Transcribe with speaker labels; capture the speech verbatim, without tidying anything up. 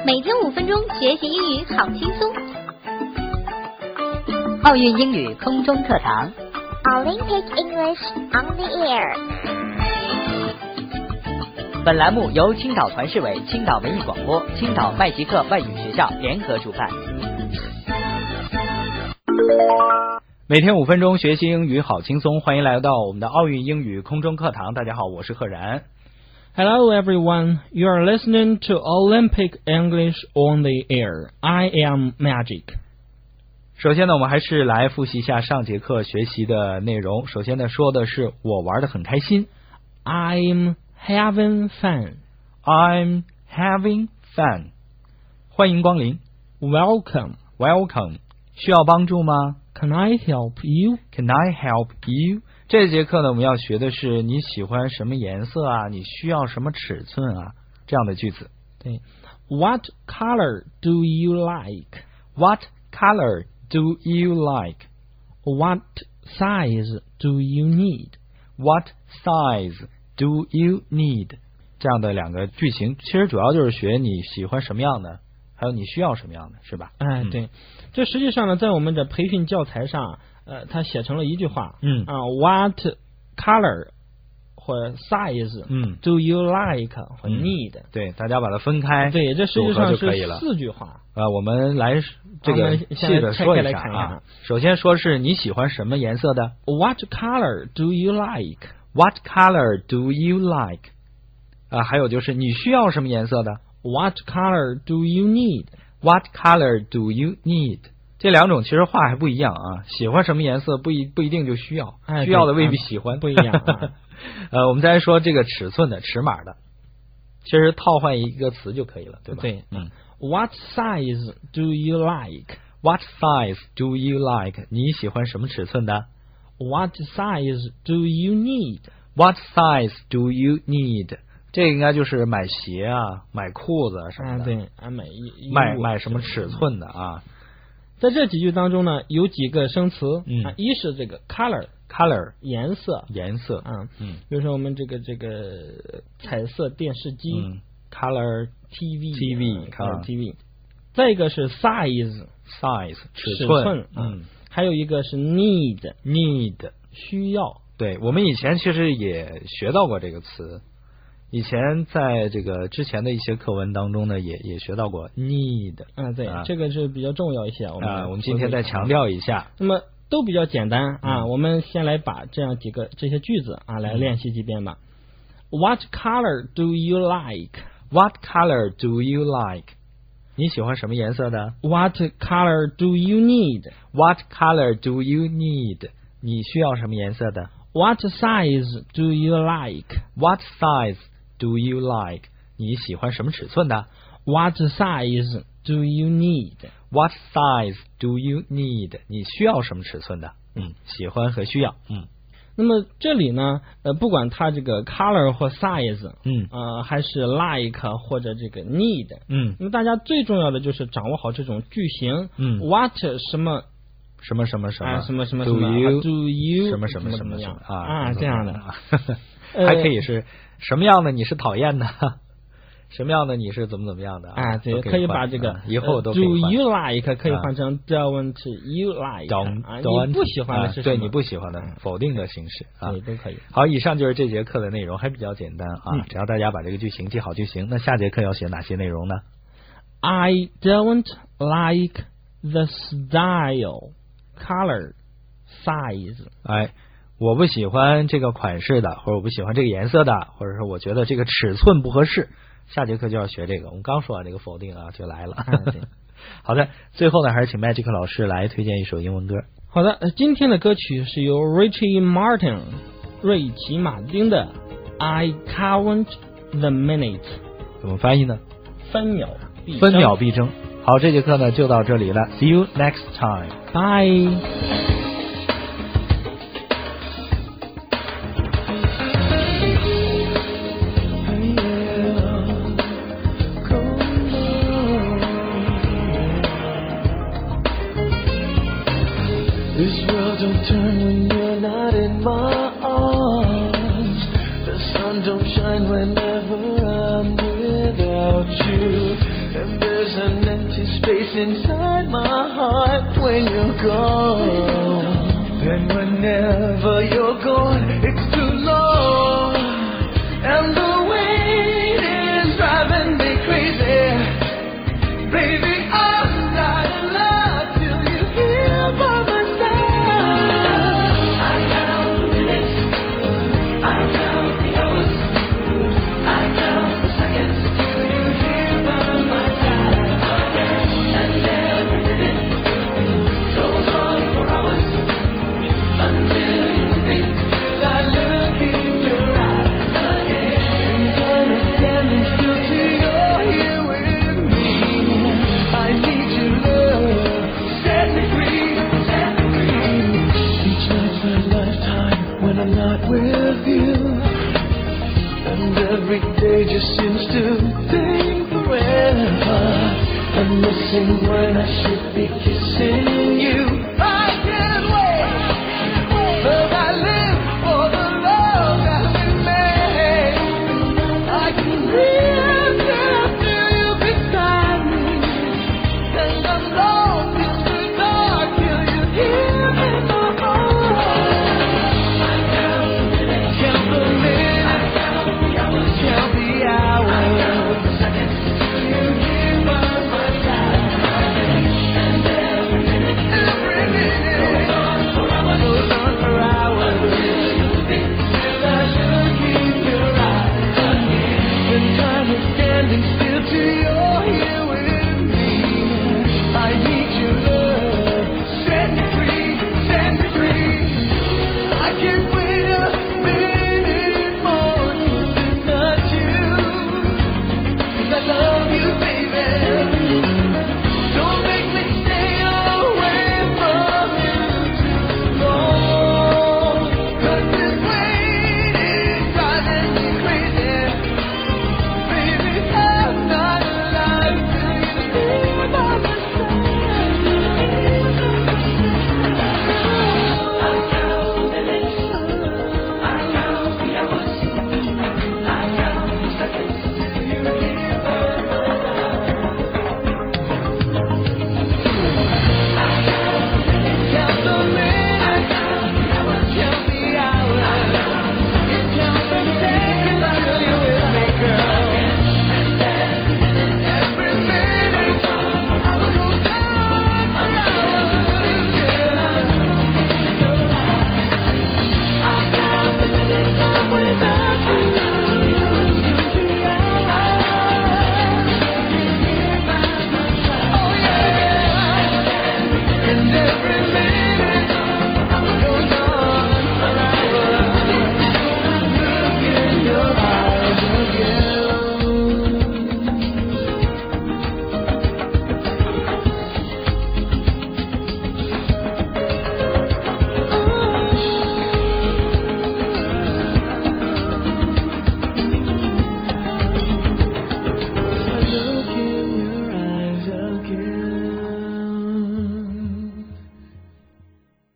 Speaker 1: 每天五分钟学习英语好轻松。
Speaker 2: 奥运英语空中课堂
Speaker 1: Olympic English on the air。
Speaker 2: 本栏目由青岛团市委、青岛文艺广播、青岛麦吉克外语学校联合主办。
Speaker 3: 每天五分钟学习英语好轻松，欢迎来到我们的奥运英语空中课堂。大家好，我是贺然。
Speaker 4: Hello everyone, you are listening to Olympic English on the air. I am Magic.
Speaker 3: 首先呢，我们还是来复习一下上节课学习的内容。首先呢，说的是我玩得很开心。
Speaker 4: I'm having fun.
Speaker 3: I'm having fun. 欢迎光临。
Speaker 4: Welcome.
Speaker 3: Welcome. 需要帮助吗？
Speaker 4: Can I help you?
Speaker 3: Can I help you? 这节课呢，我们要学的是你喜欢什么颜色啊？你需要什么尺寸啊？这样的句子。
Speaker 4: 对。What color do you like?
Speaker 3: What color do you like?
Speaker 4: What size do you need?
Speaker 3: What size do you need? 这样的两个句型，其实主要就是学你喜欢什么样的，还有你需要什么样的，是吧？
Speaker 4: 哎，对。嗯、这实际上呢，在我们的培训教材上，呃，它写成了一句话。
Speaker 3: 嗯
Speaker 4: 啊、uh, ，What color 或 size
Speaker 3: 嗯
Speaker 4: do you like 或 need？、嗯、
Speaker 3: 对，大家把它分开，
Speaker 4: 对，这实际上是四句话。
Speaker 3: 啊，我们来这个细的说一下啊。首先说是你喜欢什么颜色的
Speaker 4: ？What color do you like?
Speaker 3: What color do you like? 啊，还有就是你需要什么颜色的
Speaker 4: ？What color do you need?
Speaker 3: What color do you need? 这两种其实话还不一样啊，喜欢什么颜色不一不一定就需要，
Speaker 4: 哎、
Speaker 3: 需要的未必喜欢，
Speaker 4: 不一样。啊、
Speaker 3: 呃，我们再来说这个尺寸的、尺码的，其实套换一个词就可以了，对吧？
Speaker 4: 对，
Speaker 3: 嗯。
Speaker 4: What size do you like?
Speaker 3: What size do you like? 你喜欢什么尺寸的
Speaker 4: ？What size do you need?
Speaker 3: What size do you need? 这个应该就是买鞋啊、买裤子什么的。
Speaker 4: 啊，对，啊买衣
Speaker 3: 买买什么尺寸的啊？
Speaker 4: 在这几句当中呢，有几个生词，
Speaker 3: 嗯，
Speaker 4: 啊、一是这个 color
Speaker 3: color
Speaker 4: 颜色
Speaker 3: 颜色
Speaker 4: 啊，
Speaker 3: 嗯，
Speaker 4: 比如说我们这个这个彩色电视机，
Speaker 3: 嗯 color
Speaker 4: T V
Speaker 3: T V
Speaker 4: color、啊、T V， 再一个是 size
Speaker 3: size 尺
Speaker 4: 寸，
Speaker 3: 尺寸
Speaker 4: 嗯，还有一个是 need
Speaker 3: need
Speaker 4: 需要。
Speaker 3: 对，我们以前其实也学到过这个词。以前在这个之前的一些课文当中呢，也也学到过 need。
Speaker 4: 嗯，对，
Speaker 3: 啊、
Speaker 4: 这个是比较重要一些。我们
Speaker 3: 啊，我们今天再强调一下。
Speaker 4: 那么都比较简单啊，
Speaker 3: 嗯、
Speaker 4: 我们先来把这样几个这些句子啊来练习几遍吧。嗯、What color do you like?
Speaker 3: What color do you like? 你喜欢什么颜色的
Speaker 4: ？What color do you need?
Speaker 3: What color do you need? 你需要什么颜色的
Speaker 4: ？What size do you like?
Speaker 3: What size do you like? 你喜欢什么尺寸的
Speaker 4: ？What size do you need?
Speaker 3: What size do you need? 你需要什么尺寸的？嗯，喜欢和需要。嗯，
Speaker 4: 那么这里呢，呃，不管它这个 color 或 size，
Speaker 3: 嗯，
Speaker 4: 呃，还是 like 或者这个 need，
Speaker 3: 嗯，
Speaker 4: 那么大家最重要的就是掌握好这种句型。
Speaker 3: 嗯
Speaker 4: ，what 什么
Speaker 3: 什么什么什么、
Speaker 4: 啊、什么什么什
Speaker 3: do
Speaker 4: 么
Speaker 3: you
Speaker 4: do you
Speaker 3: 什么什么什么
Speaker 4: 什么
Speaker 3: 啊
Speaker 4: 啊这样的，
Speaker 3: 还可以是什么样的你是讨厌的，什么样的你是怎么怎么样的
Speaker 4: 啊？对，
Speaker 3: 可
Speaker 4: 可以把这个、
Speaker 3: 啊、以后都可以
Speaker 4: 换。
Speaker 3: Do
Speaker 4: you like 可以换成 don't you like？
Speaker 3: don't
Speaker 4: 啊，
Speaker 3: don't
Speaker 4: 你不喜欢的是什么？
Speaker 3: 对你不喜欢的否定的形式啊，
Speaker 4: 对，都可以。
Speaker 3: 好，以上就是这节课的内容，还比较简单啊，
Speaker 4: 嗯、
Speaker 3: 只要大家把这个句型记好就行。那下节课要学哪些内容呢
Speaker 4: ？I don't like the style, color, size。
Speaker 3: 哎。我不喜欢这个款式的，或者我不喜欢这个颜色的，或者说我觉得这个尺寸不合适。下节课就要学这个，我们刚说完这个否定啊，就来了。
Speaker 4: 嗯、对
Speaker 3: 好的，最后呢，还是请 Magic 老师来推荐一首英文歌。
Speaker 4: 好的，今天的歌曲是由 Richie Martin 瑞奇马丁的 I Count the Minutes。
Speaker 3: 怎么翻译呢？
Speaker 4: 分秒必争。
Speaker 3: 分秒必争。好，这节课呢就到这里了 ，See you next time.
Speaker 4: Bye.
Speaker 5: This world don't turn when you're not in my arms. The sun don't shine whenever I'm without you. And there's an empty space inside my heart when you're gone. And whenever you're gone, it's too long. And the wait is driving me crazy. Baby, I'm not in love till you're here by my side. I count the minutes, I count the hours, I count the seconds till you're here by my side. And every minute goes on for hours until you think I look in your eyes again. And I'm standing still till you're here with me. I need your love, set me free, set me free. Each night's a lifetime when I'm not with you. And every day just seems to take forever. I'm missing when I should be kissing you.